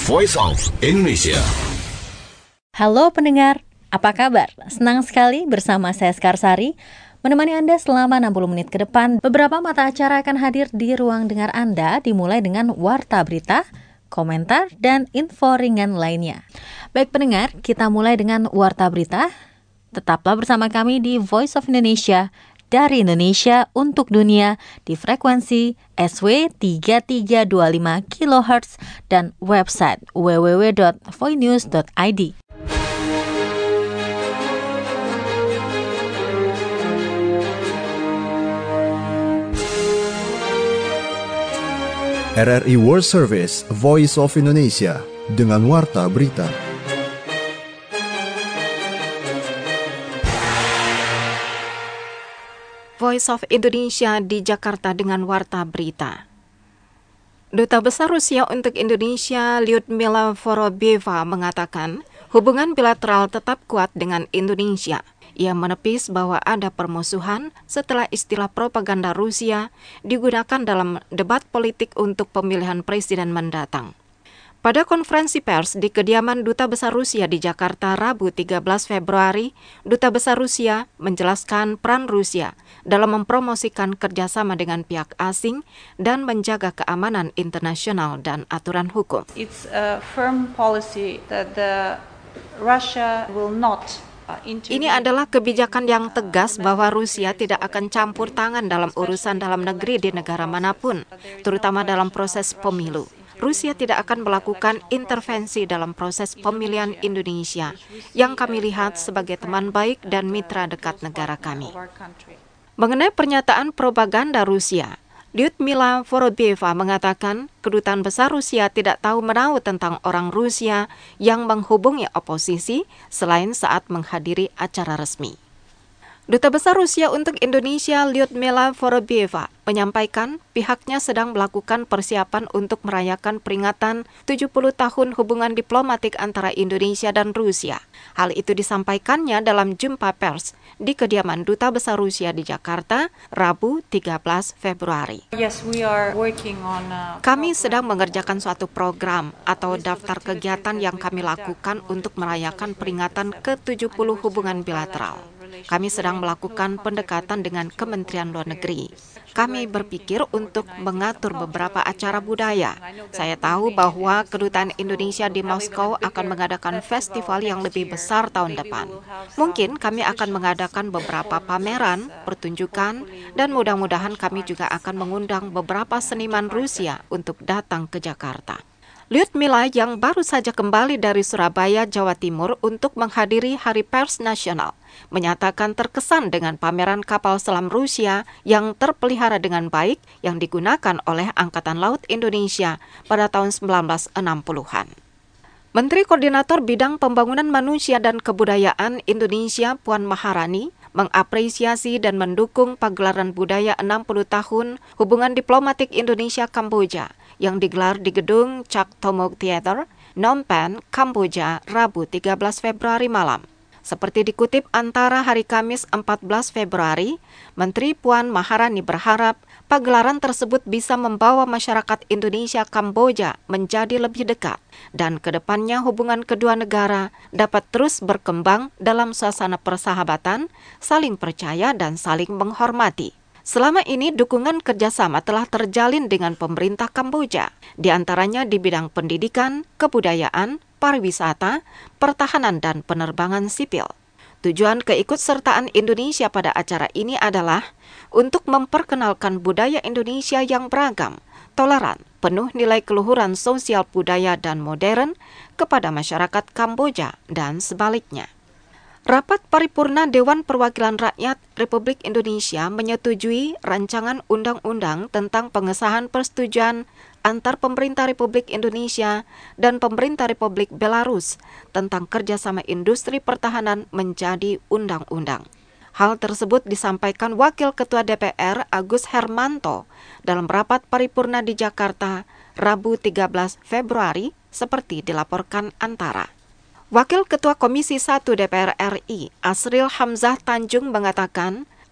Voice of Indonesia. Halo pendengar, apa kabar? Senang sekali bersama saya Skarsari menemani Anda selama 60 menit ke depan. Beberapa mata acara akan hadir di ruang dengar Anda, dimulai dengan warta berita, komentar, dan info ringan lainnya. Baik pendengar, kita mulai dengan warta berita. Tetaplah bersama kami di Voice of Indonesia, dari Indonesia untuk dunia di frekuensi SW 3325 kHz dan website www.voinews.id. RRI World Service, Voice of Indonesia, dengan warta berita. Voice of Indonesia di Jakarta dengan warta berita. Duta Besar Rusia untuk Indonesia, Lyudmila Vorobyeva, mengatakan hubungan bilateral tetap kuat dengan Indonesia. Ia menepis bahwa ada permusuhan setelah istilah propaganda Rusia digunakan dalam debat politik untuk pemilihan presiden mendatang. Pada konferensi pers di kediaman Duta Besar Rusia di Jakarta Rabu 13 Februari, Duta Besar Rusia menjelaskan peran Rusia dalam mempromosikan kerjasama dengan pihak asing dan menjaga keamanan internasional dan aturan hukum. It's a firm policy that Russia will not. Ini adalah kebijakan yang tegas bahwa Rusia tidak akan campur tangan dalam urusan dalam negeri di negara manapun, terutama dalam proses pemilu. Rusia tidak akan melakukan intervensi dalam proses pemilihan Indonesia, yang kami lihat sebagai teman baik dan mitra dekat negara kami. Mengenai pernyataan propaganda Rusia, Lyudmila Vorobyeva mengatakan Kedutaan Besar Rusia tidak tahu menahu tentang orang Rusia yang menghubungi oposisi selain saat menghadiri acara resmi. Duta Besar Rusia untuk Indonesia, Lyudmila Vorobyeva, menyampaikan pihaknya sedang melakukan persiapan untuk merayakan peringatan 70 tahun hubungan diplomatik antara Indonesia dan Rusia. Hal itu disampaikannya dalam jumpa pers di kediaman Duta Besar Rusia di Jakarta, Rabu 13 Februari. Kami sedang mengerjakan suatu program atau daftar kegiatan yang kami lakukan untuk merayakan peringatan ke-70 hubungan bilateral. Kami sedang melakukan pendekatan dengan Kementerian Luar Negeri. Kami berpikir untuk mengatur beberapa acara budaya. Saya tahu bahwa Kedutaan Indonesia di Moskow akan mengadakan festival yang lebih besar tahun depan. Mungkin kami akan mengadakan beberapa pameran, pertunjukan, dan mudah-mudahan kami juga akan mengundang beberapa seniman Rusia untuk datang ke Jakarta. Lyudmila yang baru saja kembali dari Surabaya, Jawa Timur untuk menghadiri Hari Pers Nasional, menyatakan terkesan dengan pameran kapal selam Rusia yang terpelihara dengan baik yang digunakan oleh Angkatan Laut Indonesia pada tahun 1960-an. Menteri Koordinator Bidang Pembangunan Manusia dan Kebudayaan Indonesia, Puan Maharani, mengapresiasi dan mendukung pagelaran budaya 60 tahun hubungan diplomatik Indonesia-Kamboja yang digelar di gedung Chak Thomok Theater, Phnom Penh, Kamboja, Rabu 13 Februari malam. Seperti dikutip Antara hari Kamis 14 Februari, Menteri Puan Maharani berharap pagelaran tersebut bisa membawa masyarakat Indonesia-Kamboja menjadi lebih dekat dan kedepannya hubungan kedua negara dapat terus berkembang dalam suasana persahabatan, saling percaya dan saling menghormati. Selama ini dukungan kerjasama telah terjalin dengan pemerintah Kamboja, di antaranya di bidang pendidikan, kebudayaan, pariwisata, pertahanan, dan penerbangan sipil. Tujuan keikutsertaan Indonesia pada acara ini adalah untuk memperkenalkan budaya Indonesia yang beragam, toleran, penuh nilai keluhuran sosial budaya dan modern kepada masyarakat Kamboja dan sebaliknya. Rapat Paripurna Dewan Perwakilan Rakyat Republik Indonesia menyetujui rancangan undang-undang tentang pengesahan persetujuan antar pemerintah Republik Indonesia dan pemerintah Republik Belarus tentang kerjasama industri pertahanan menjadi undang-undang. Hal tersebut disampaikan Wakil Ketua DPR Agus Hermanto dalam rapat paripurna di Jakarta, Rabu 13 Februari, seperti dilaporkan Antara. Wakil Ketua Komisi 1 DPR RI, Asril Hamzah Tanjung mengatakan,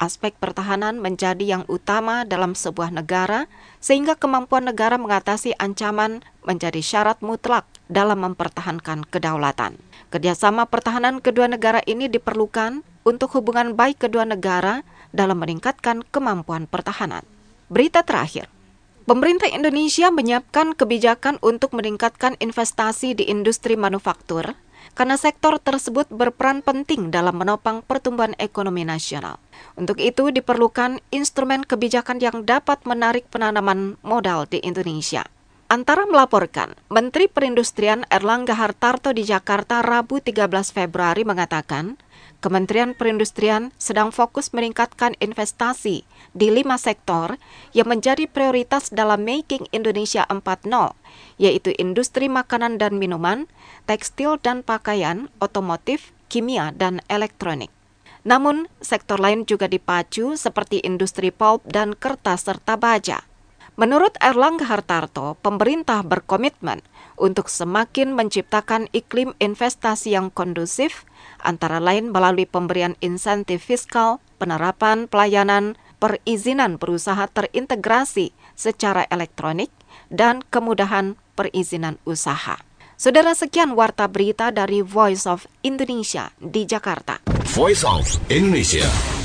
aspek pertahanan menjadi yang utama dalam sebuah negara, sehingga kemampuan negara mengatasi ancaman menjadi syarat mutlak dalam mempertahankan kedaulatan. Kerjasama pertahanan kedua negara ini diperlukan untuk hubungan baik kedua negara dalam meningkatkan kemampuan pertahanan. Berita terakhir. Pemerintah Indonesia menyiapkan kebijakan untuk meningkatkan investasi di industri manufaktur karena sektor tersebut berperan penting dalam menopang pertumbuhan ekonomi nasional. Untuk itu diperlukan instrumen kebijakan yang dapat menarik penanaman modal di Indonesia. Antara melaporkan, Menteri Perindustrian Erlangga Hartarto di Jakarta Rabu 13 Februari mengatakan, Kementerian Perindustrian sedang fokus meningkatkan investasi di 5 sektor yang menjadi prioritas dalam Making Indonesia 4.0, yaitu industri makanan dan minuman, tekstil dan pakaian, otomotif, kimia, dan elektronik. Namun, sektor lain juga dipacu seperti industri pulp dan kertas serta baja. Menurut Erlangga Hartarto, pemerintah berkomitmen untuk semakin menciptakan iklim investasi yang kondusif, antara lain melalui pemberian insentif fiskal, penerapan pelayanan, perizinan berusaha terintegrasi secara elektronik, dan kemudahan perizinan usaha. Saudara, sekian warta berita dari Voice of Indonesia di Jakarta. Voice of Indonesia.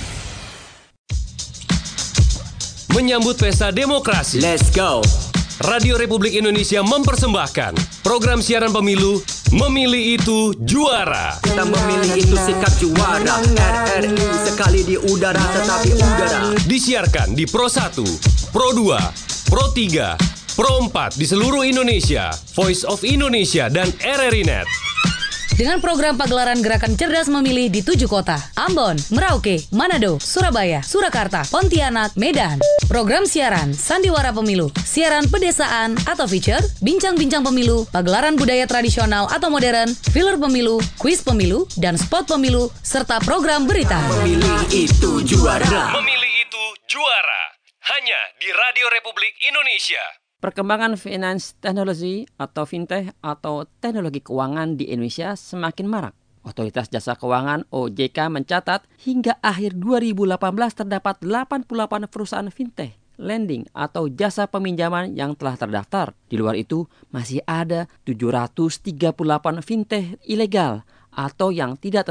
Menyambut pesta demokrasi. Let's go. Radio Republik Indonesia mempersembahkan program siaran pemilu Memilih Itu Juara. Kita memilih itu sikap juara. RRI sekali di udara tetapi udara. Disiarkan di Pro 1, Pro 2, Pro 3, Pro 4 di seluruh Indonesia. Voice of Indonesia dan RRI Net. Dengan program pagelaran Gerakan Cerdas Memilih di 7 kota, Ambon, Merauke, Manado, Surabaya, Surakarta, Pontianak, Medan. Program siaran Sandiwara Pemilu, siaran pedesaan atau feature, bincang-bincang pemilu, pagelaran budaya tradisional atau modern, filler pemilu, kuis pemilu, dan spot pemilu, serta program berita. Memilih itu juara. Memilih Itu Juara. Hanya di Radio Republik Indonesia. Perkembangan finance technology atau fintech atau teknologi keuangan di Indonesia semakin marak. Otoritas Jasa Keuangan OJK mencatat hingga akhir 2018 terdapat 88 perusahaan fintech, lending atau jasa peminjaman yang telah terdaftar. Di luar itu masih ada 738 fintech ilegal atau yang tidak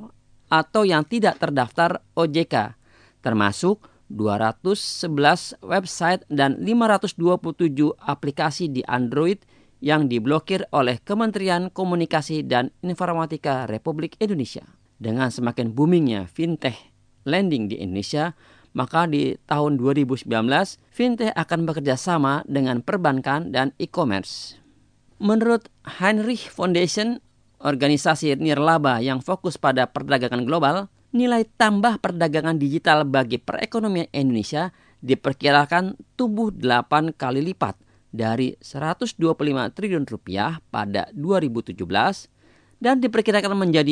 terdaftar OJK, termasuk 211 website dan 527 aplikasi di Android yang diblokir oleh Kementerian Komunikasi dan Informatika Republik Indonesia. Dengan semakin boomingnya fintech lending di Indonesia, maka di tahun 2019 fintech akan bekerja sama dengan perbankan dan e-commerce. Menurut Heinrich Foundation, organisasi nirlaba yang fokus pada perdagangan global, nilai tambah perdagangan digital bagi perekonomian Indonesia diperkirakan tumbuh 8 kali lipat dari 125 triliun rupiah pada 2017 dan diperkirakan menjadi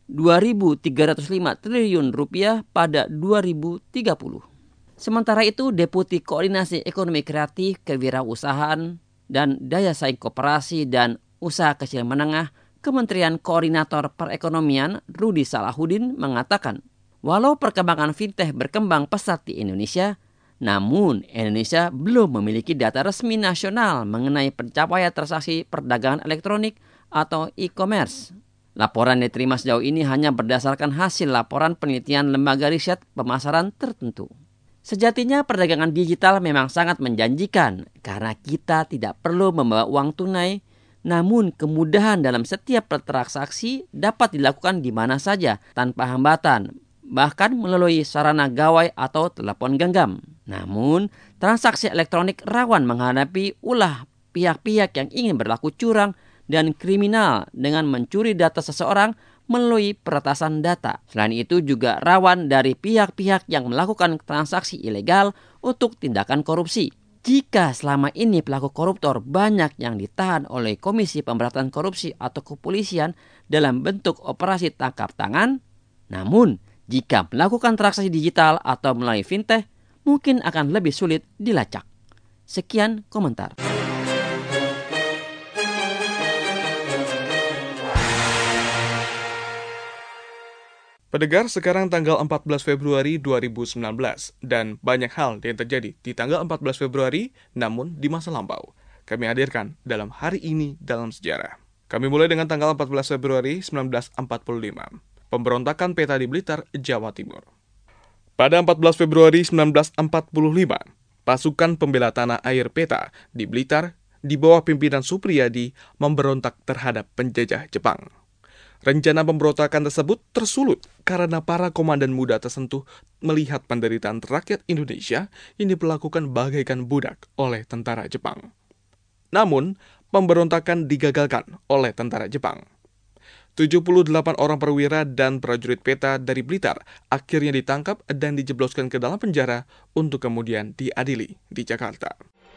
2.305 triliun rupiah pada 2030. Sementara itu, Deputi Koordinasi Ekonomi Kreatif, Kewirausahaan, dan Daya Saing Koperasi dan Usaha Kecil Menengah Kementerian Koordinator Perekonomian Rudi Salahuddin mengatakan, walau perkembangan fintech berkembang pesat di Indonesia, namun Indonesia belum memiliki data resmi nasional mengenai pencapaian transaksi perdagangan elektronik atau e-commerce. Laporan yang diterima sejauh ini hanya berdasarkan hasil laporan penelitian lembaga riset pemasaran tertentu. Sejatinya perdagangan digital memang sangat menjanjikan karena kita tidak perlu membawa uang tunai. Namun kemudahan dalam setiap transaksi dapat dilakukan di mana saja tanpa hambatan, bahkan melalui sarana gawai atau telepon genggam. Namun, transaksi elektronik rawan menghadapi ulah pihak-pihak yang ingin berlaku curang dan kriminal dengan mencuri data seseorang melalui peretasan data. Selain itu juga rawan dari pihak-pihak yang melakukan transaksi ilegal untuk tindakan korupsi. Jika selama ini pelaku koruptor banyak yang ditahan oleh Komisi Pemberantasan Korupsi atau kepolisian dalam bentuk operasi tangkap tangan, namun jika melakukan transaksi digital atau melalui fintech, mungkin akan lebih sulit dilacak. Sekian komentar. Pendengar, sekarang tanggal 14 Februari 2019 dan banyak hal yang terjadi di tanggal 14 Februari namun di masa lampau. Kami hadirkan dalam hari ini dalam sejarah. Kami mulai dengan tanggal 14 Februari 1945. Pemberontakan PETA di Blitar, Jawa Timur. Pada 14 Februari 1945, pasukan pembela tanah air PETA di Blitar di bawah pimpinan Supriyadi memberontak terhadap penjajah Jepang. Rencana pemberontakan tersebut tersulut karena para komandan muda tersentuh melihat penderitaan rakyat Indonesia yang diperlakukan bagaikan budak oleh tentara Jepang. Namun, pemberontakan digagalkan oleh tentara Jepang. 78 orang perwira dan prajurit PETA dari Blitar akhirnya ditangkap dan dijebloskan ke dalam penjara untuk kemudian diadili di Jakarta.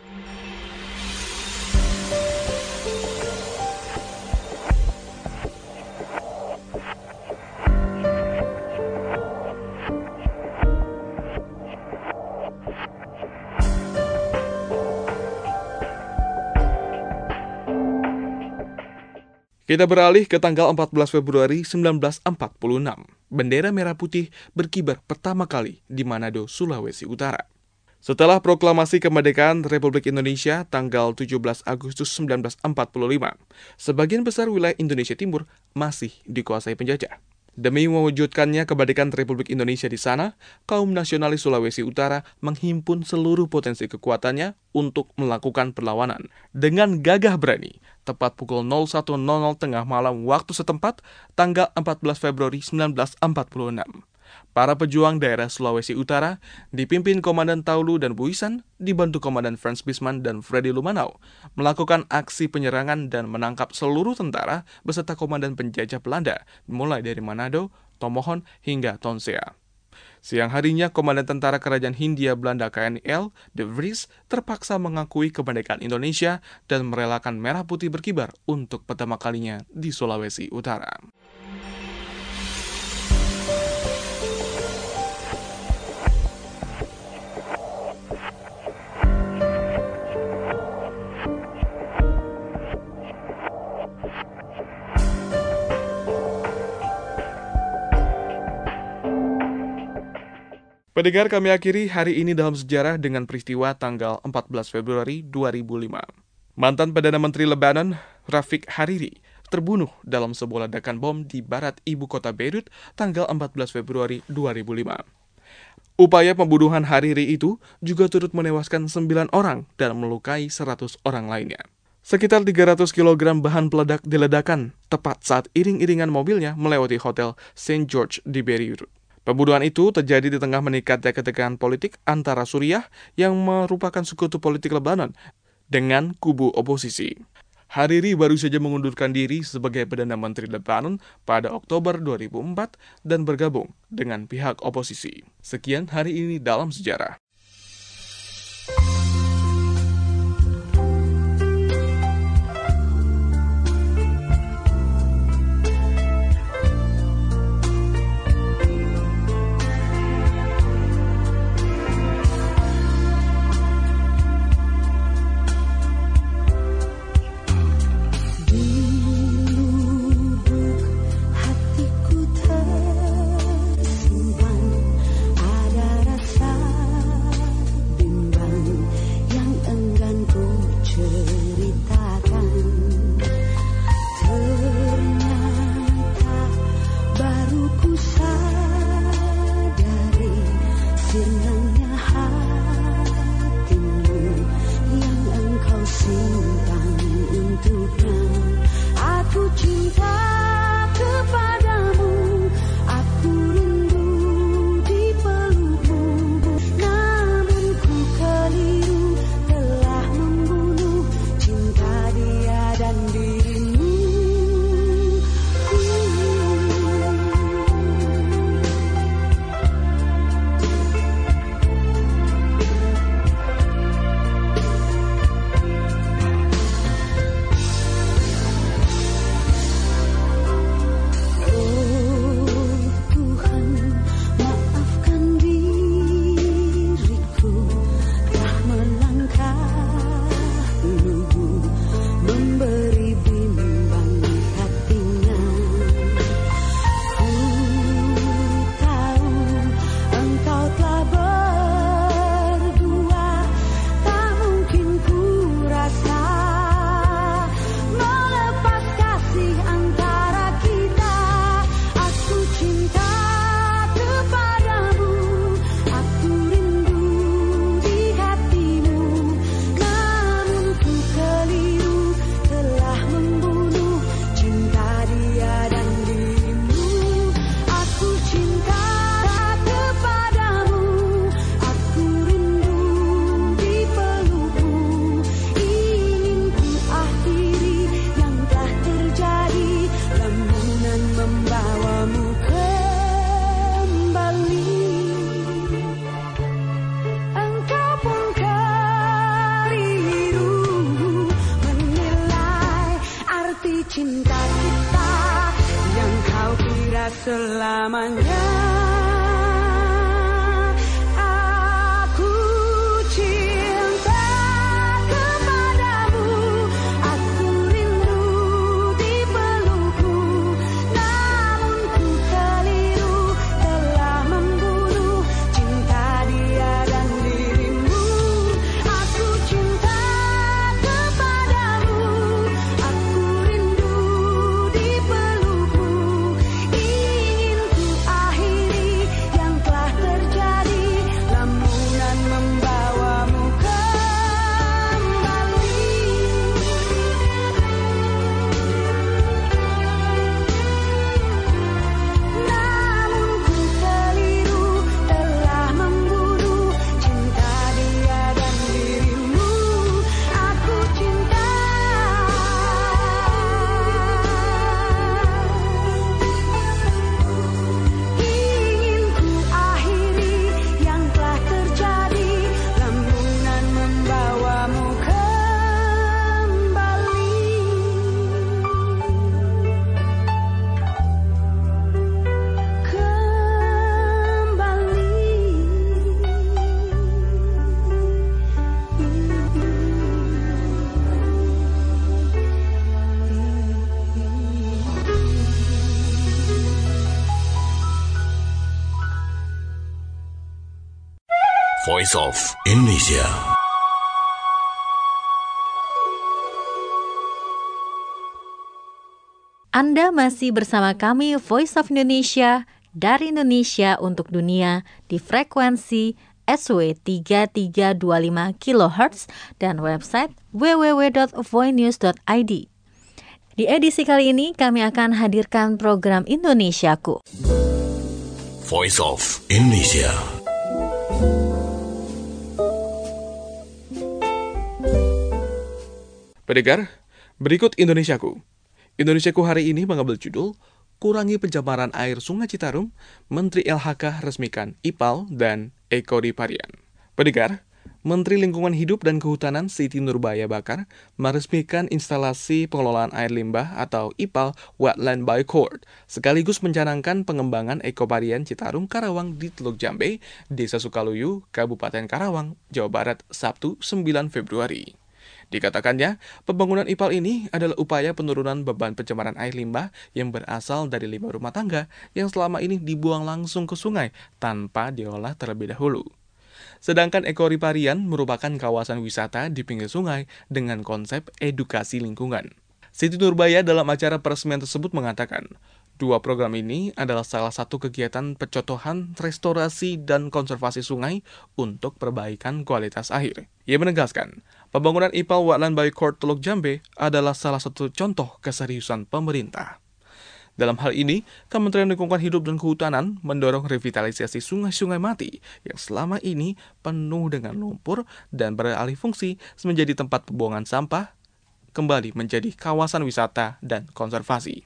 Kita beralih ke tanggal 14 Februari 1946. Bendera merah putih berkibar pertama kali di Manado, Sulawesi Utara. Setelah proklamasi kemerdekaan Republik Indonesia tanggal 17 Agustus 1945, sebagian besar wilayah Indonesia Timur masih dikuasai penjajah. Demi mewujudkannya kemerdekaan Republik Indonesia di sana, kaum nasionalis Sulawesi Utara menghimpun seluruh potensi kekuatannya untuk melakukan perlawanan. Dengan gagah berani, tepat pukul 01.00 tengah malam waktu setempat, tanggal 14 Februari 1946. Para pejuang daerah Sulawesi Utara, dipimpin Komandan Taulu dan Buisan, dibantu Komandan Frans Bisman dan Freddy Lumanau, melakukan aksi penyerangan dan menangkap seluruh tentara beserta komandan penjajah Belanda, mulai dari Manado, Tomohon, hingga Tonsea. Siang harinya, Komandan Tentara Kerajaan Hindia Belanda KNL, De Vries, terpaksa mengakui kemerdekaan Indonesia dan merelakan merah putih berkibar untuk pertama kalinya di Sulawesi Utara. Pendengar, kami akhiri hari ini dalam sejarah dengan peristiwa tanggal 14 Februari 2005. Mantan Perdana Menteri Lebanon, Rafik Hariri, terbunuh dalam sebuah ledakan bom di barat ibu kota Beirut tanggal 14 Februari 2005. Upaya pembunuhan Hariri itu juga turut menewaskan 9 orang dan melukai 100 orang lainnya. Sekitar 300 kg bahan peledak diledakkan tepat saat iring-iringan mobilnya melewati hotel St. George di Beirut. Pembunuhan itu terjadi di tengah meningkatnya ketegangan politik antara Suriah yang merupakan sekutu politik Lebanon dengan kubu oposisi. Hariri baru saja mengundurkan diri sebagai Perdana Menteri Lebanon pada Oktober 2004 dan bergabung dengan pihak oposisi. Sekian hari ini dalam sejarah. Ada rasa selamanya. Voice of Indonesia. Anda masih bersama kami Voice of Indonesia dari Indonesia untuk dunia di frekuensi SW 3325 kHz dan website www.voinews.id. Di edisi kali ini kami akan hadirkan program Indonesiaku. Voice of Indonesia. Pendengar, berikut Indonesiaku. Indonesiaku hari ini mengambil judul Kurangi Pencemaran Air Sungai Citarum, Menteri LHK resmikan IPAL dan Ekoriparian. Pendengar, Menteri Lingkungan Hidup dan Kehutanan Siti Nurbaya Bakar meresmikan instalasi pengelolaan air limbah atau IPAL Wetland by Court, sekaligus mencanangkan pengembangan Ekoparian Citarum Karawang di Teluk Jambe, Desa Sukaluyu, Kabupaten Karawang, Jawa Barat, Sabtu 9 Februari. Dikatakannya, pembangunan IPAL ini adalah upaya penurunan beban pencemaran air limbah yang berasal dari limbah rumah tangga yang selama ini dibuang langsung ke sungai tanpa diolah terlebih dahulu. Sedangkan Ekoriparian merupakan kawasan wisata di pinggir sungai dengan konsep edukasi lingkungan. Siti Nurbaya dalam acara peresmian tersebut mengatakan, dua program ini adalah salah satu kegiatan pencontohan restorasi dan konservasi sungai untuk perbaikan kualitas air. Ia menegaskan, pembangunan IPAL Wetland by Court Teluk Jambe adalah salah satu contoh keseriusan pemerintah. Dalam hal ini, Kementerian Lingkungan Hidup dan Kehutanan mendorong revitalisasi sungai-sungai mati yang selama ini penuh dengan lumpur dan beralih fungsi menjadi tempat pembuangan sampah, kembali menjadi kawasan wisata dan konservasi.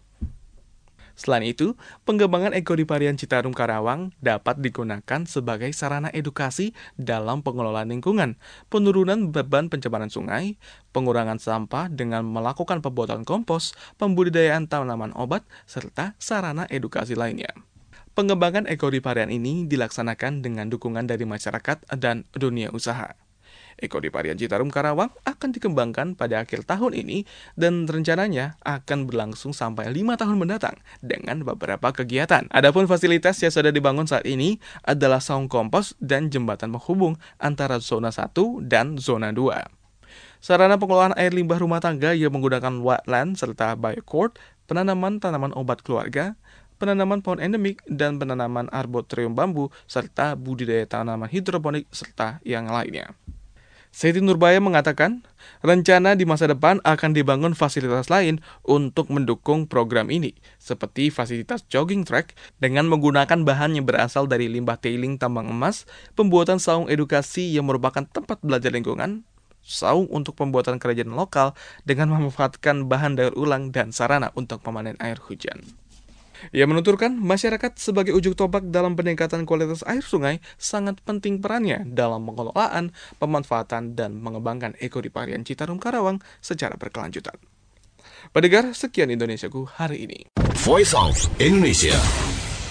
Selain itu, pengembangan Ekoriparian Citarum Karawang dapat digunakan sebagai sarana edukasi dalam pengelolaan lingkungan, penurunan beban pencemaran sungai, pengurangan sampah dengan melakukan pembuatan kompos, pembudidayaan tanaman obat, serta sarana edukasi lainnya. Pengembangan Ekoriparian ini dilaksanakan dengan dukungan dari masyarakat dan dunia usaha. Ekoriparian Citarum Karawang akan dikembangkan pada akhir tahun ini dan rencananya akan berlangsung sampai 5 tahun mendatang dengan beberapa kegiatan. Adapun fasilitas yang sudah dibangun saat ini adalah saung kompos dan jembatan penghubung antara zona 1 dan zona 2. Sarana pengelolaan air limbah rumah tangga yang menggunakan wetland serta biocourt, penanaman tanaman obat keluarga, penanaman pohon endemik dan penanaman arboretum bambu serta budidaya tanaman hidroponik serta yang lainnya. Siti Nurbaya mengatakan, rencana di masa depan akan dibangun fasilitas lain untuk mendukung program ini, seperti fasilitas jogging track dengan menggunakan bahan yang berasal dari limbah tailing tambang emas, pembuatan saung edukasi yang merupakan tempat belajar lingkungan, saung untuk pembuatan kerajinan lokal dengan memanfaatkan bahan daur ulang dan sarana untuk pemanen air hujan. Ia menuturkan, masyarakat sebagai ujung tombak dalam peningkatan kualitas air sungai sangat penting perannya dalam pengelolaan, pemanfaatan, dan mengembangkan Ekoriparian Citarum Karawang secara berkelanjutan. Pendengar, sekian Indonesiaku hari ini. Voice of Indonesia.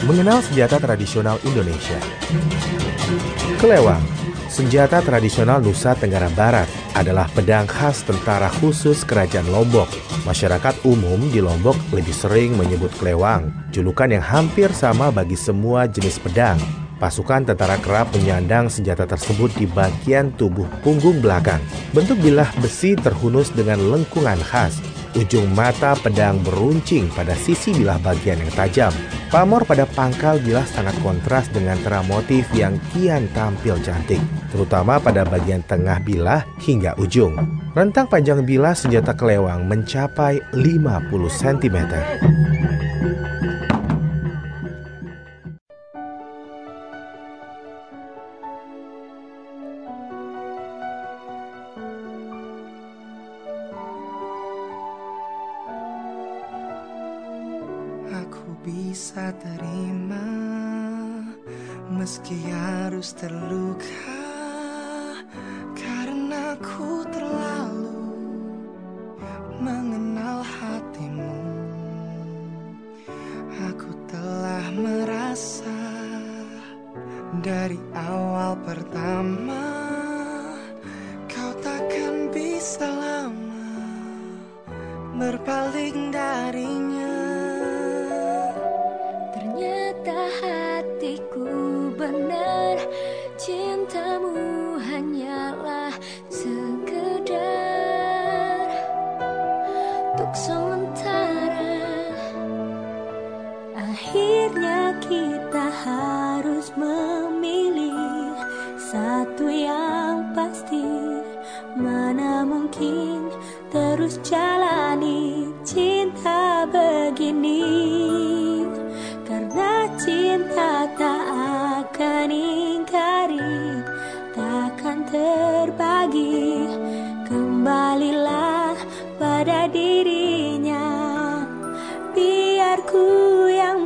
Mengenal senjata tradisional Indonesia. Kelewang, senjata tradisional Nusa Tenggara Barat, adalah pedang khas tentara khusus Kerajaan Lombok. Masyarakat umum di Lombok lebih sering menyebut kelewang, julukan yang hampir sama bagi semua jenis pedang. Pasukan tentara kerap menyandang senjata tersebut di bagian tubuh punggung belakang. Bentuk bilah besi terhunus dengan lengkungan khas. Ujung mata pedang beruncing pada sisi bilah bagian yang tajam. Pamor pada pangkal bilah sangat kontras dengan terang motif yang kian tampil cantik, terutama pada bagian tengah bilah hingga ujung. Rentang panjang bilah senjata kelewang mencapai 50 cm. Bisa terima meski harus terluka, karena ku terlalu mengenal hatimu. Aku telah merasa dari awal pertama kau takkan bisa lama berpaling darinya. Hatiku benar, cintamu hanyalah sekedar untuk sementara. Akhirnya kita harus memilih satu yang pasti. Mana mungkin terus jalani cinta begini, karena cinta tak akan ingkari, takkan terbagi. Kembalilah pada dirinya, biar ku yang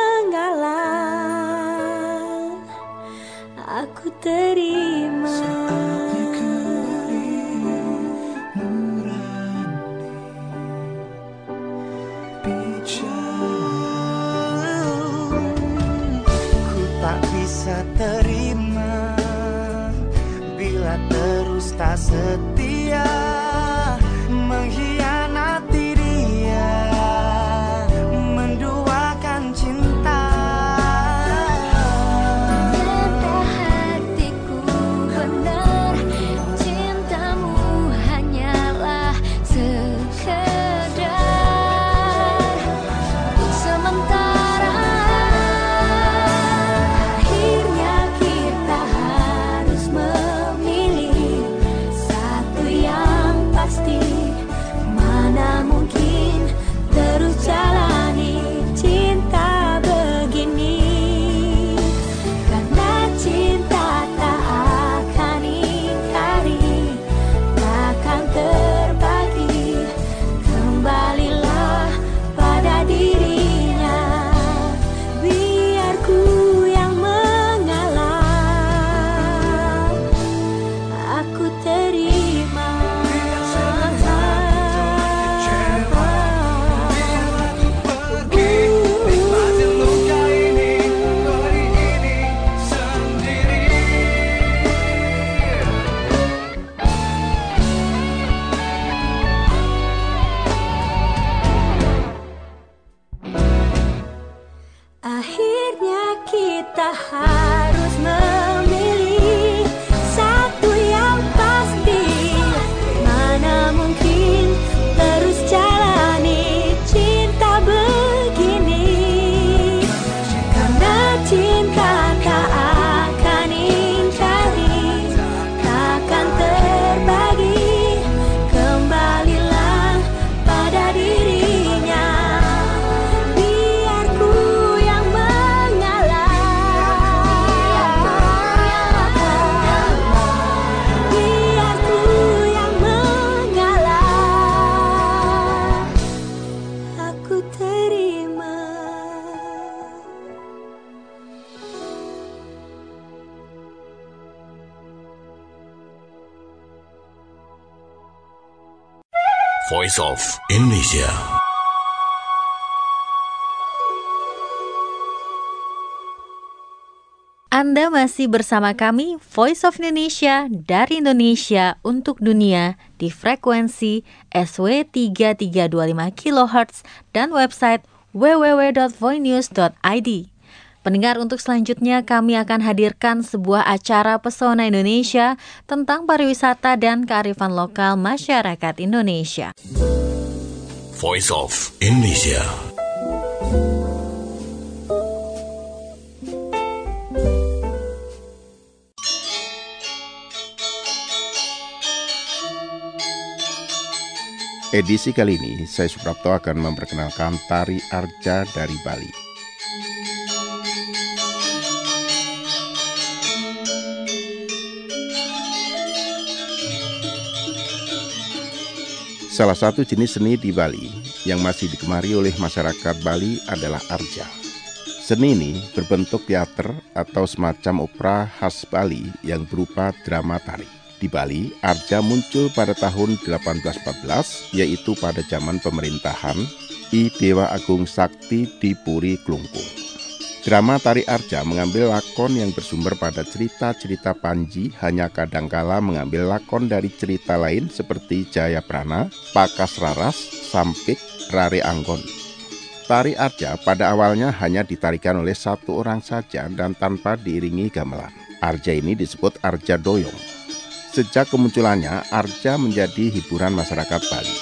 mengalah. Aku terima. Bisa terima bila terus tak setia, mengkhianati dia, menduakan cinta. Ternyata hatiku benar, cintamu hanyalah sekedar untuk sementara. Voice of Indonesia. Anda masih bersama kami, Voice of Indonesia, dari Indonesia untuk dunia, di frekuensi SW 3325 kHz dan website www.voinews.id. Pendengar, untuk selanjutnya kami akan hadirkan sebuah acara Pesona Indonesia tentang pariwisata dan kearifan lokal masyarakat Indonesia. Voice of Indonesia. Edisi kali ini, saya Suprapto akan memperkenalkan tari Arja dari Bali. Salah satu jenis seni di Bali yang masih digemari oleh masyarakat Bali adalah Arja. Seni ini berbentuk teater atau semacam opera khas Bali yang berupa drama tari. Di Bali, Arja muncul pada tahun 1814, yaitu pada zaman pemerintahan I Dewa Agung Sakti di Puri Klungkung. Drama tari Arja mengambil lakon yang bersumber pada cerita-cerita Panji, hanya kadangkala mengambil lakon dari cerita lain seperti Jayaprana, Pakas Raras, Sampik, Rare Anggon. Tari Arja pada awalnya hanya ditarikan oleh satu orang saja dan tanpa diiringi gamelan. Arja ini disebut Arja Doyong. Sejak kemunculannya, Arja menjadi hiburan masyarakat Bali.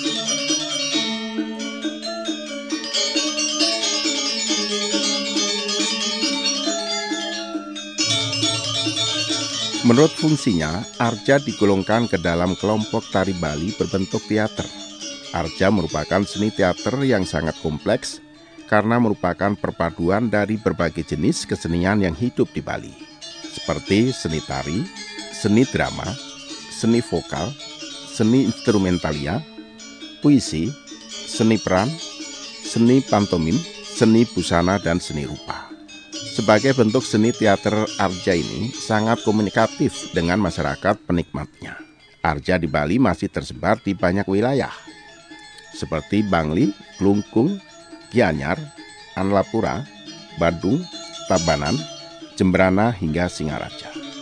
Menurut fungsinya, Arja digolongkan ke dalam kelompok tari Bali berbentuk teater. Arja merupakan seni teater yang sangat kompleks karena merupakan perpaduan dari berbagai jenis kesenian yang hidup di Bali, seperti seni tari, seni drama, seni vokal, seni instrumentalia, puisi, seni peran, seni pantomim, seni busana, dan seni rupa. Sebagai bentuk seni teater, Arja ini sangat komunikatif dengan masyarakat penikmatnya. Arja di Bali masih tersebar di banyak wilayah, seperti Bangli, Klungkung, Gianyar, Anlapura, Badung, Tabanan, Jembrana, hingga Singaraja.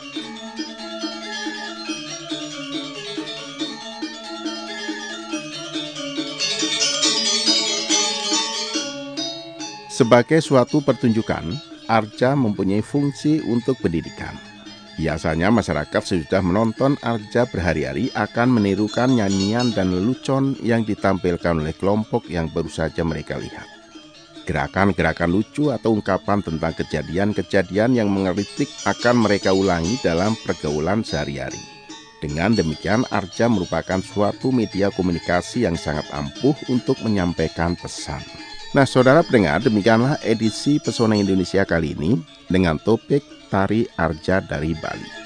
Sebagai suatu pertunjukan, Arja mempunyai fungsi untuk pendidikan. Biasanya masyarakat sesudah menonton Arja berhari-hari akan menirukan nyanyian dan lelucon yang ditampilkan oleh kelompok yang baru saja mereka lihat. Gerakan-gerakan lucu atau ungkapan tentang kejadian-kejadian yang mengeritik akan mereka ulangi dalam pergaulan sehari-hari. Dengan demikian, Arja merupakan suatu media komunikasi yang sangat ampuh untuk menyampaikan pesan. Nah, saudara pendengar, demikianlah edisi Pesona Indonesia kali ini dengan topik Tari Arja dari Bali.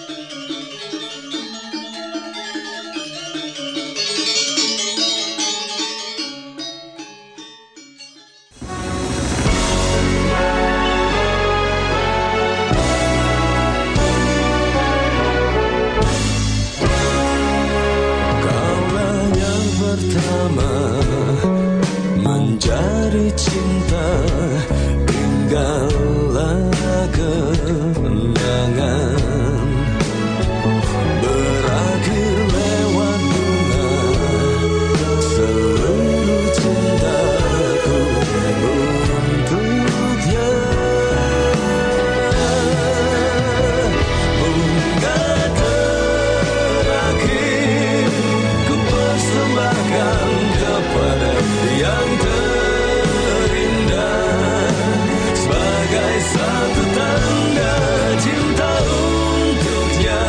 Kaulah yang pertama mencari cinta, tinggallah kenangan. Berakhir lewat bunga seluruh cintaku untuknya. Bunga terakhir ku persembahkan kepada yang terindah, sebagai satu tanda cinta untuknya.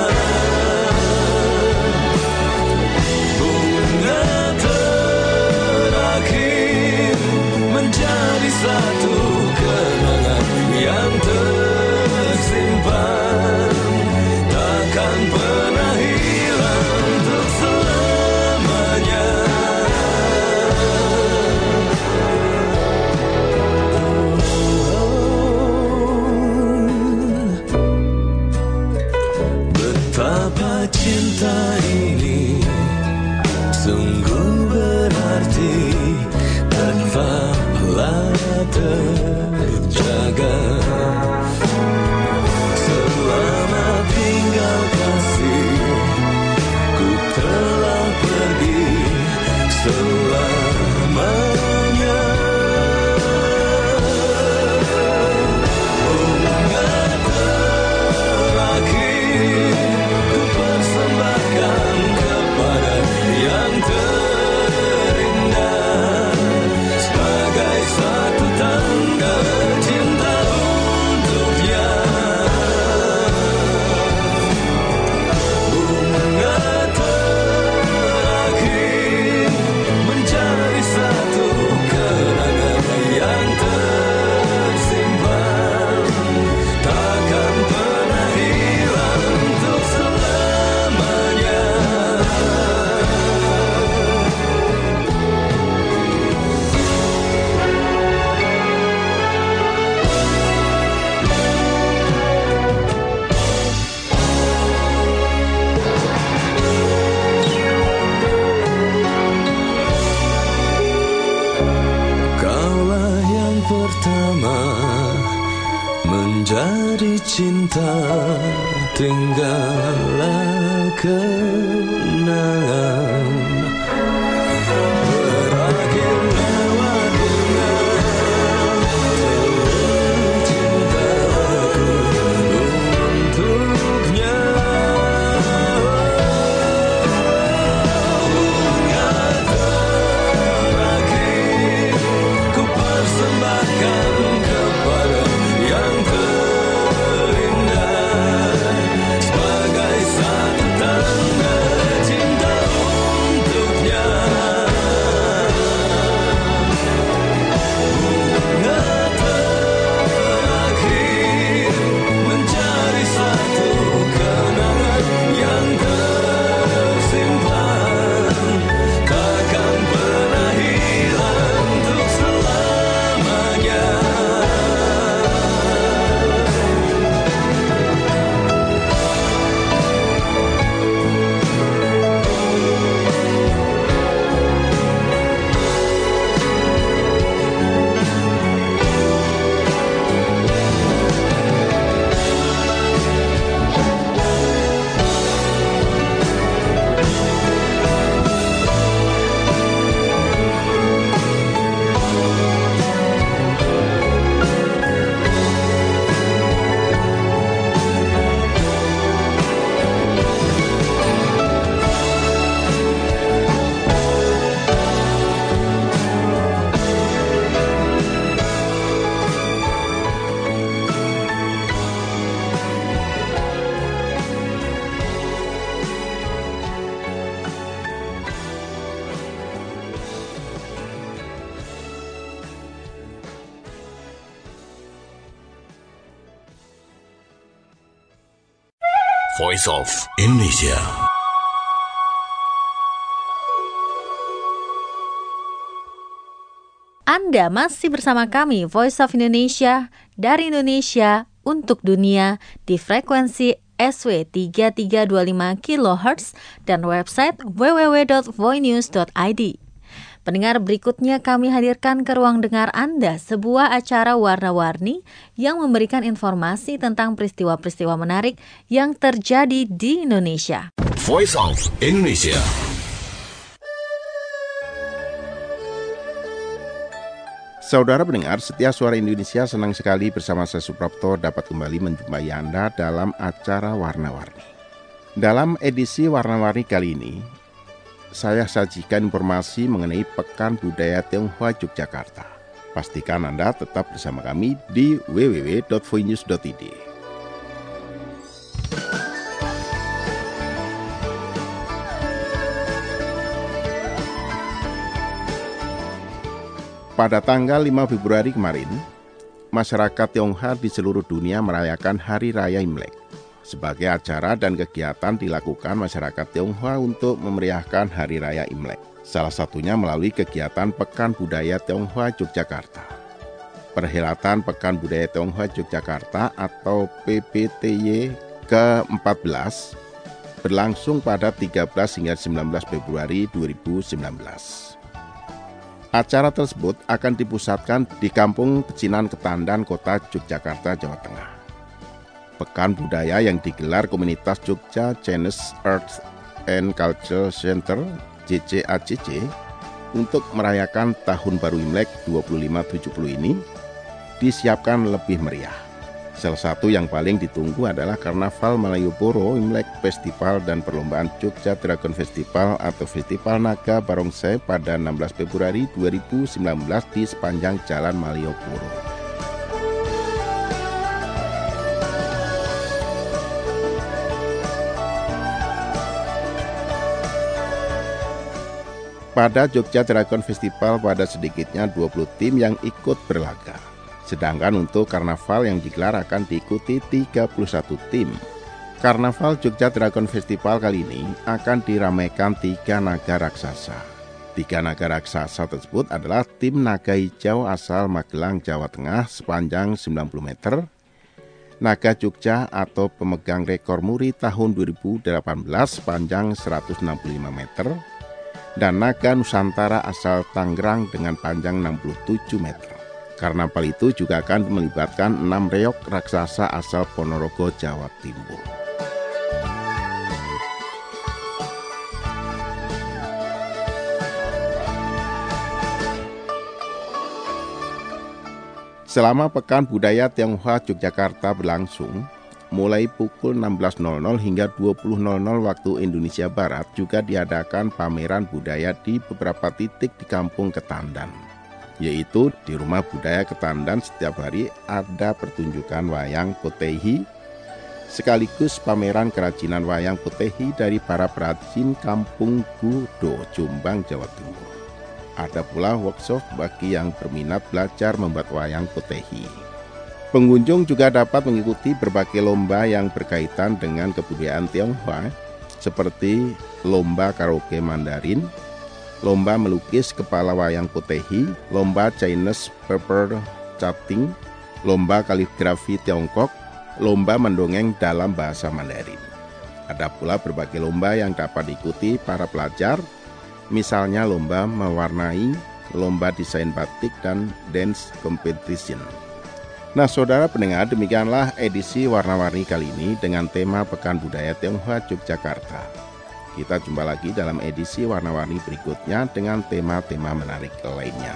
Bunga terakhir menjadi satu kenangan yang tersimpan, takkan pernah hilang untuk selamanya. Betapa cinta ini sungguh berarti tanpalah terjaga. tinggallah kenangan. Berakhir lewat dengan cintaku untuknya. Bunga terakhir ku persembahkan kepada yang terindah sebagai satu tanda cinta untuknya. Bunga terakhir mencari satu kenangan yang tersimpan, takkan pernah hilang untuk selamanya. Voice of Indonesia. Anda masih bersama kami, Voice of Indonesia, dari Indonesia untuk dunia di frekuensi SW 3325 kHz dan website www.voinews.id. Pendengar, berikutnya kami hadirkan ke ruang dengar Anda sebuah acara warna-warni yang memberikan informasi tentang peristiwa-peristiwa menarik yang terjadi di Indonesia. Voice of Indonesia. Saudara pendengar, setia Suara Indonesia senang sekali bersama saya Suprapto dapat kembali menjumpai Anda dalam acara warna-warni. Dalam edisi warna-warni kali ini, saya sajikan informasi mengenai Pekan Budaya Tionghoa Yogyakarta. Pastikan Anda tetap bersama kami di www.voinews.id. Pada tanggal 5 Februari kemarin, masyarakat Tionghoa di seluruh dunia merayakan Hari Raya Imlek. Sebagai acara dan kegiatan dilakukan masyarakat Tionghoa untuk memeriahkan Hari Raya Imlek. Salah satunya melalui kegiatan Pekan Budaya Tionghoa Yogyakarta. Perhelatan Pekan Budaya Tionghoa Yogyakarta atau PBTY ke-14 berlangsung pada 13 hingga 19 Februari 2019. Acara tersebut akan dipusatkan di Kampung Pecinan Ketandan, Kota Yogyakarta, Jawa Tengah. Pekan Budaya yang digelar komunitas Jogja Chinese Arts and Culture Center JCACC untuk merayakan Tahun Baru Imlek 2570 ini disiapkan lebih meriah. Salah satu yang paling ditunggu adalah Karnaval Malioboro Imlek Festival dan perlombaan Jogja Dragon Festival atau Festival Naga Barongsai pada 16 Februari 2019 di sepanjang Jalan Malioboro. Pada Jogja Dragon Festival pada sedikitnya 20 tim yang ikut berlaga. Sedangkan untuk karnaval yang digelar akan diikuti 31 tim. Karnaval Jogja Dragon Festival kali ini akan diramaikan 3 naga raksasa. 3 naga raksasa tersebut adalah tim naga hijau asal Magelang, Jawa Tengah sepanjang 90 meter, naga Jogja atau pemegang rekor muri tahun 2018 sepanjang 165 meter, dan naga Nusantara asal Tangerang dengan panjang 67 meter. Karnaval itu juga akan melibatkan 6 reog raksasa asal Ponorogo, Jawa Timur. Selama Pekan Budaya Tionghoa Yogyakarta berlangsung, mulai pukul 16.00 hingga 20.00 waktu Indonesia Barat juga diadakan pameran budaya di beberapa titik di Kampung Ketandan. Yaitu di Rumah Budaya Ketandan setiap hari ada pertunjukan wayang potehi, sekaligus pameran kerajinan wayang potehi dari para perajin Kampung Gudo, Jombang, Jawa Timur. Ada pula workshop bagi yang berminat belajar membuat wayang potehi. Pengunjung juga dapat mengikuti berbagai lomba yang berkaitan dengan kebudayaan Tionghoa, seperti lomba karaoke Mandarin, lomba melukis kepala wayang potehi, lomba Chinese paper cutting, lomba kaligrafi Tiongkok, lomba mendongeng dalam bahasa Mandarin. Ada pula berbagai lomba yang dapat diikuti para pelajar, misalnya lomba mewarnai, lomba desain batik, dan dance competition. Nah, saudara pendengar, demikianlah edisi Warna-Warni kali ini dengan tema Pekan Budaya Tionghoa Yogyakarta. Kita jumpa lagi dalam edisi Warna-Warni berikutnya dengan tema-tema menarik lainnya.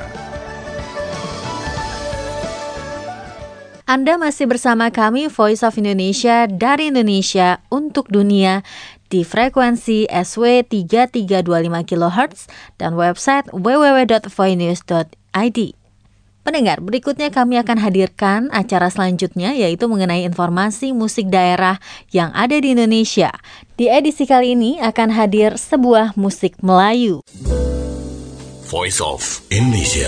Anda masih bersama kami Voice of Indonesia dari Indonesia untuk dunia di frekuensi SW 3325 kHz dan website www.voinews.id. Pendengar, berikutnya kami akan hadirkan acara selanjutnya yaitu mengenai informasi musik daerah yang ada di Indonesia. Di edisi kali ini akan hadir sebuah musik Melayu. Voice of Indonesia.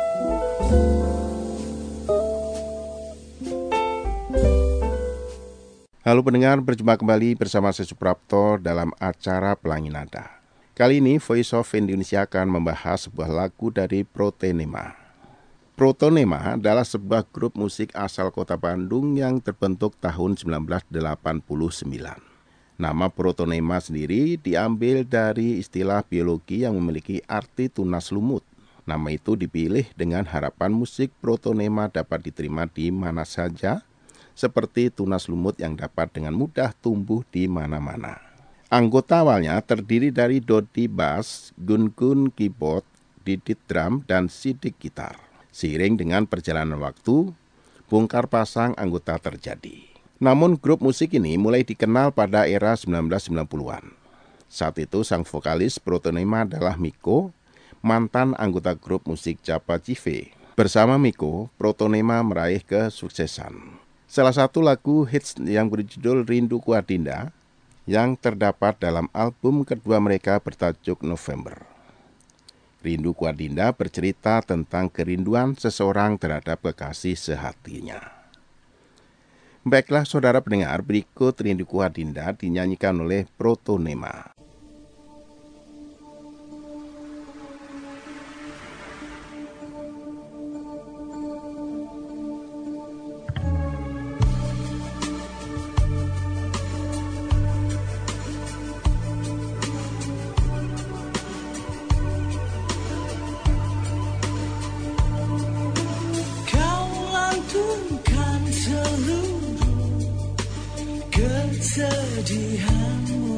Halo pendengar, berjumpa kembali bersama saya Suprapto dalam acara Pelangi Nada. Kali ini Voice of Indonesia akan membahas sebuah lagu dari Protonema. Protonema adalah sebuah grup musik asal kota Bandung yang terbentuk tahun 1989. Nama Protonema sendiri diambil dari istilah biologi yang memiliki arti tunas lumut. Nama itu dipilih dengan harapan musik Protonema dapat diterima di mana saja, seperti tunas lumut yang dapat dengan mudah tumbuh di mana-mana. Anggota awalnya terdiri dari Dodi bass, Gun-Gun keyboard, Didit drum, dan Sidik gitar. Seiring dengan perjalanan waktu, bongkar pasang anggota terjadi. Namun grup musik ini mulai dikenal pada era 1990-an. Saat itu sang vokalis Protonema adalah Miko, mantan anggota grup musik Japa Cive. Bersama Miko, Protonema meraih kesuksesan. Salah satu lagu hits yang berjudul Rinduku Adinda yang terdapat dalam album kedua mereka bertajuk November. Rinduku Adinda bercerita tentang kerinduan seseorang terhadap kekasih sehatinya. Baiklah saudara pendengar, berikut Rinduku Adinda dinyanyikan oleh Protonema. Kesedihanmu,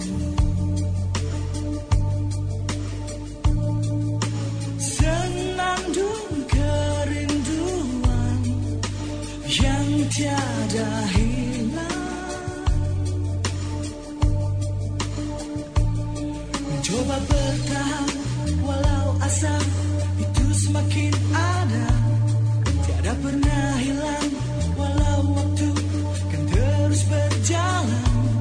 senandung kerinduan yang tiada hilang. Mencoba bertahan walau asa itu semakin ada, tiada pernah hilang walau waktu kan terus berjalan.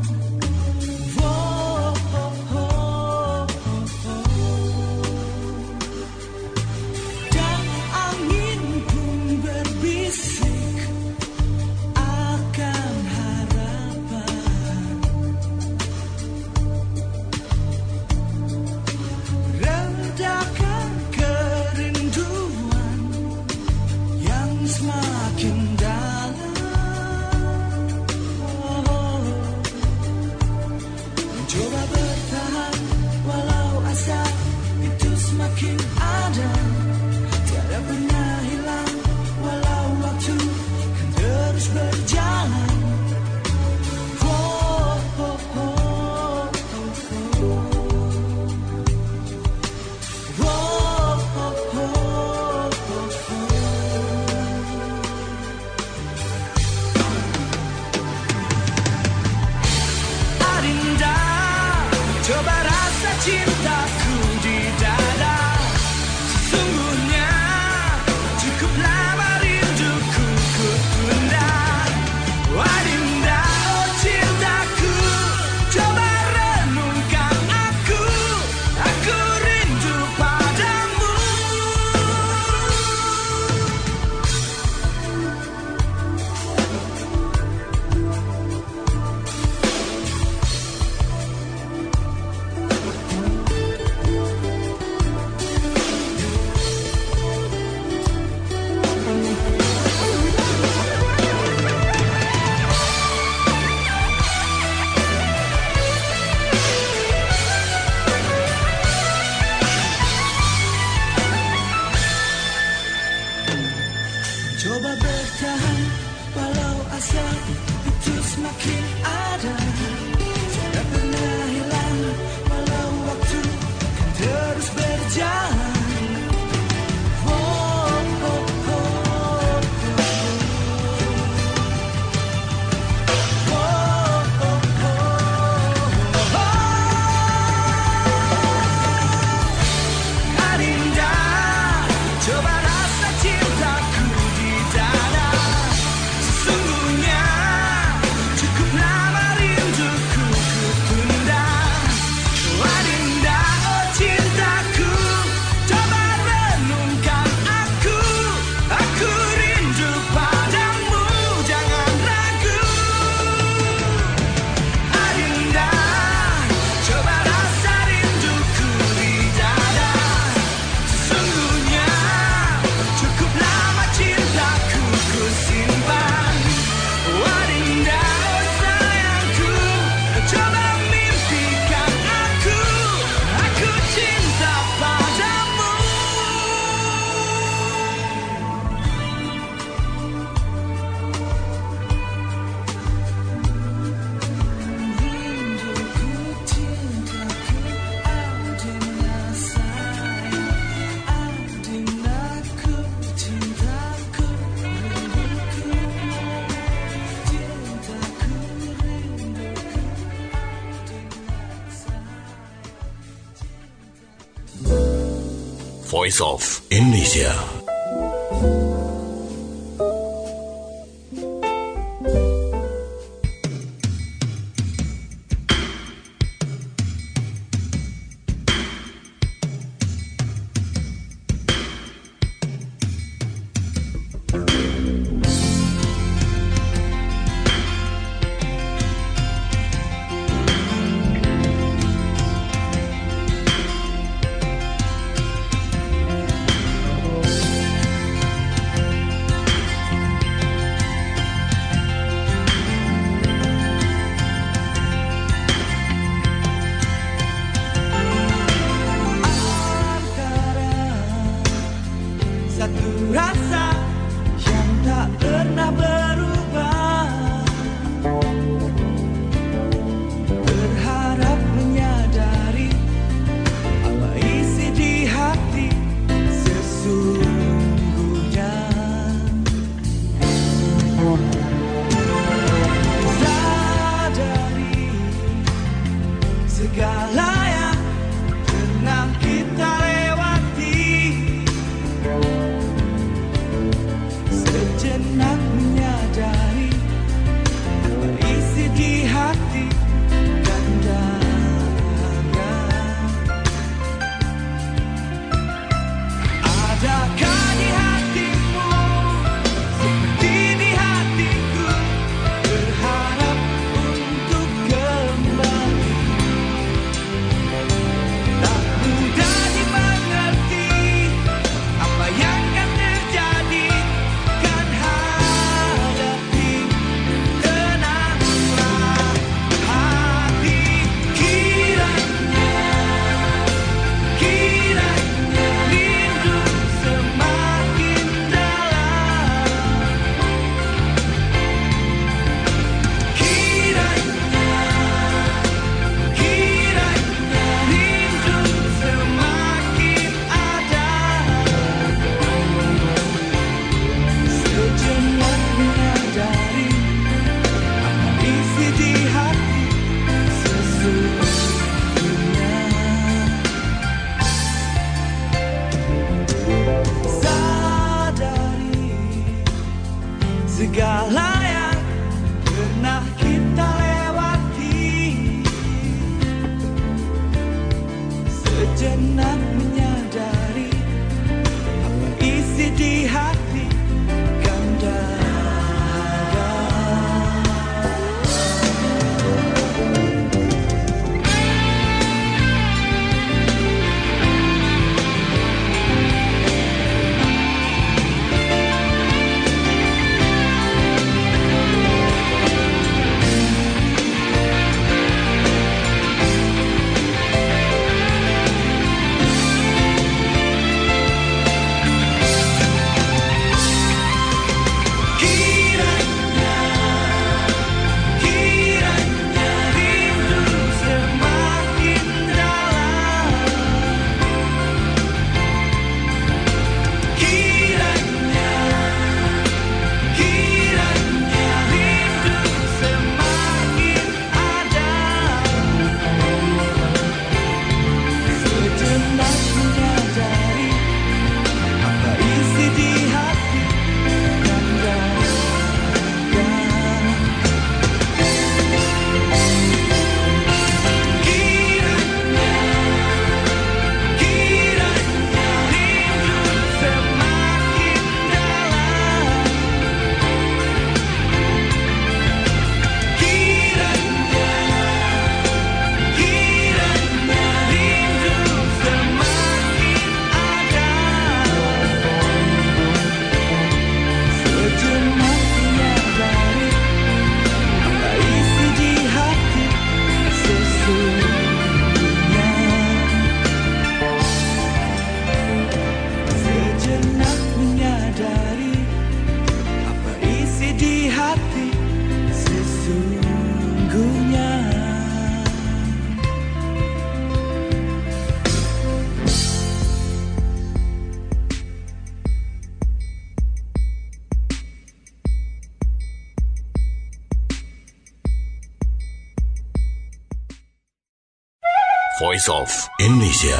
Dan angin pun berbisik akan harapan, redakan kerinduan yang semakin cintaku di dada. Sesungguhnya cukup lama rinduku ku tunda. Adinda, oh cintaku, coba renungkan aku rindu padamu. Coba bertahan walau asa itu semakin ada. Tidak pernah hilang walau waktu kan terus berjalan. Oh, oh, oh, oh, oh. Oh, oh, oh, oh. Adinda, coba rasa cintaku di dada. Sesungguhnya cukup lama rinduku ku tunda. Adinda, oh cintaku, coba renungkan aku rindu padamu, jangan ragu. Adinda, coba rasa rinduku di dada. Sesungguhnya cukup lama cintaku ku simpan. Adinda, oh sayangku, coba mimpikan aku cinta padamu. Rinduku, cintaku, Adinda sayang. Adindaku, cintaku, rinduku. Cintaku, rinduku, Adinda sayang. Voice of Indonesia. Voice of Indonesia.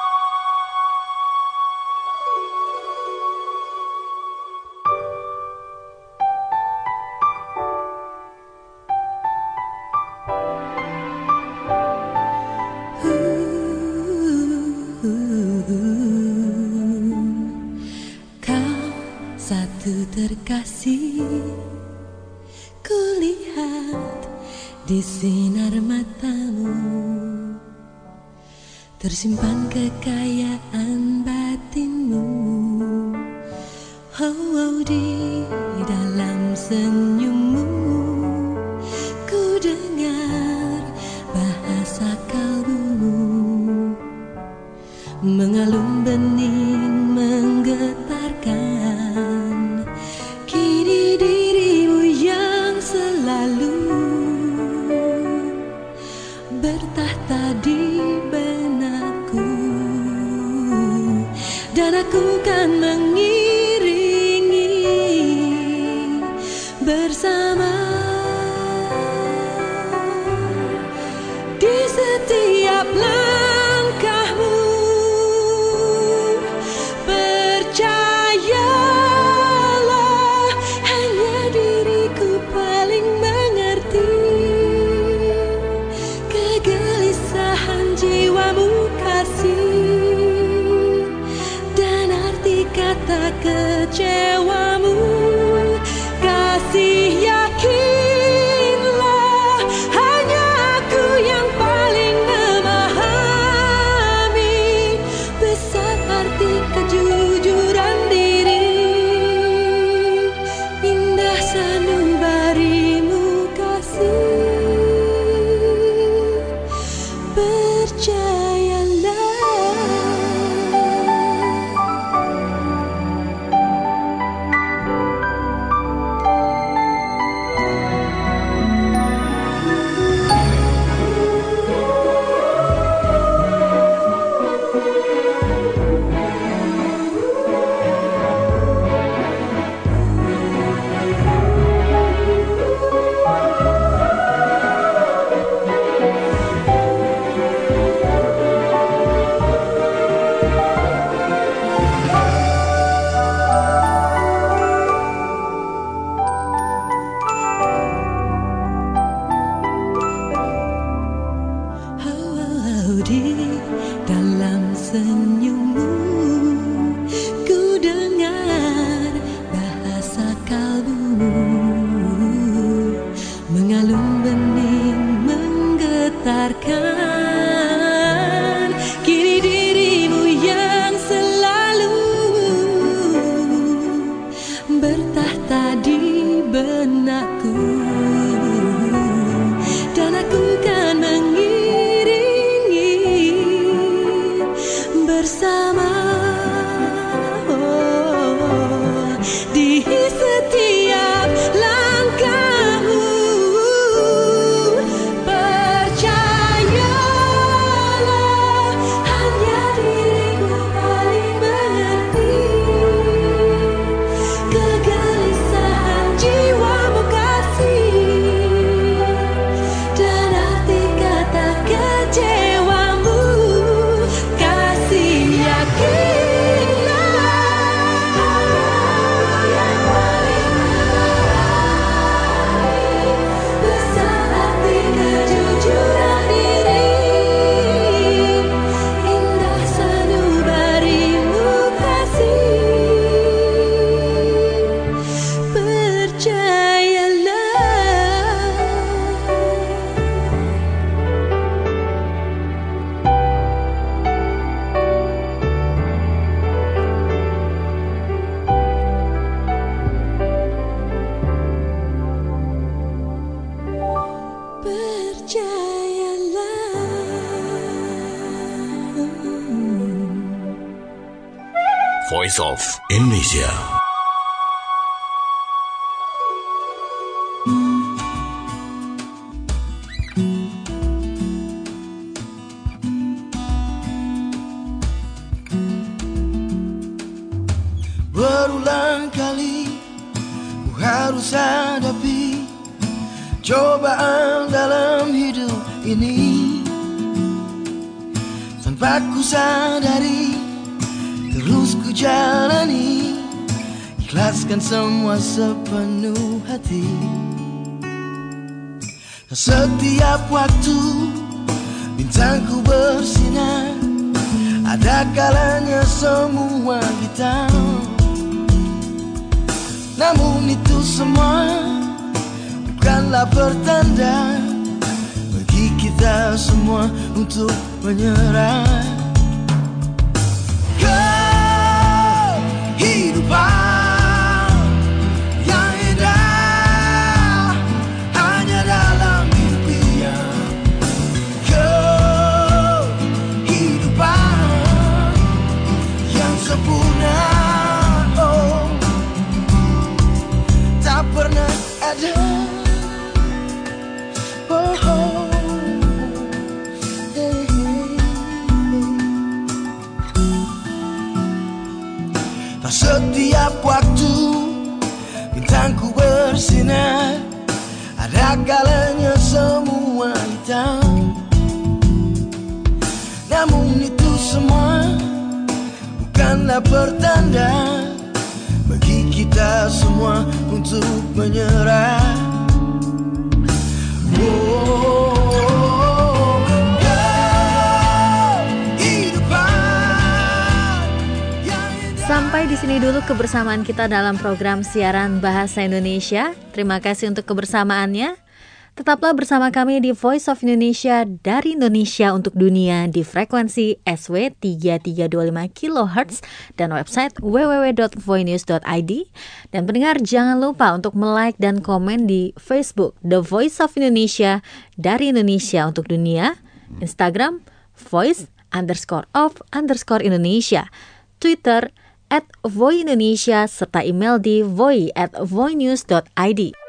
Kau satu terkasih, kulihat di sinar matamu tersimpan kekayaan batinmu. Oh, di dalam senyummu ku dengar bahasa kalbumu mengalun bening menggetarkan. Kini dirimu yang selalu bertahta di benakku, dan aku kan mengiringi bersama di setiap langkahmu. Percayalah, hanya diriku paling mengerti kegelisahan jiwamu kasih, dan arti kata kecewamu. Kasih, yakinlah, hanya aku yang paling memahami besar arti kejujuran diri. Indah sanubarimu kasih, percayalah. Di dalam senyummu ku dengar bahasa kalbumu mengalun bening menggetarkan. Kini dirimu yang selalu bertahta di benakku, dan aku kan bersama di setiap langkahmu. Percayalah, hanya diriku paling mengerti kegelisahan jiwamu kasih, dan arti kata kecewamu. Kasih, yakinlah, yang paling memahami besar arti kejujuran diri. Indah sanubarimu kasih, percayalah. Voice of Indonesia. Berulang kali ku harus hadapi cobaan dalam hidup ini. tanpa ku sadari, terus ku jalani, ikhlaskan semua sepenuh hati. Setiap waktu bintangku bersinar, ada kalanya semua hitam. Namun itu semua bukanlah pertanda bagi kita semua untuk menyerah. Kehidupan yang indah hanya dalam impian. Kehidupan yang sempurna, oh, tak pernah ada. Oh, oh. Setiap waktu bintangku bersinar, ada kalanya semua hitam. Namun itu semua bukanlah pertanda bagi kita semua untuk menyerah. Oh. Sampai di sini dulu kebersamaan kita dalam program siaran Bahasa Indonesia. Terima kasih untuk kebersamaannya. Tetaplah bersama kami di Voice of Indonesia dari Indonesia untuk dunia di frekuensi SW 3325 kHz dan website www.voinews.id. Dan pendengar jangan lupa untuk like dan komen di Facebook The Voice of Indonesia dari Indonesia untuk dunia, Instagram voice_of_Indonesia, Twitter @voindonesia serta email di voi@voinews.id.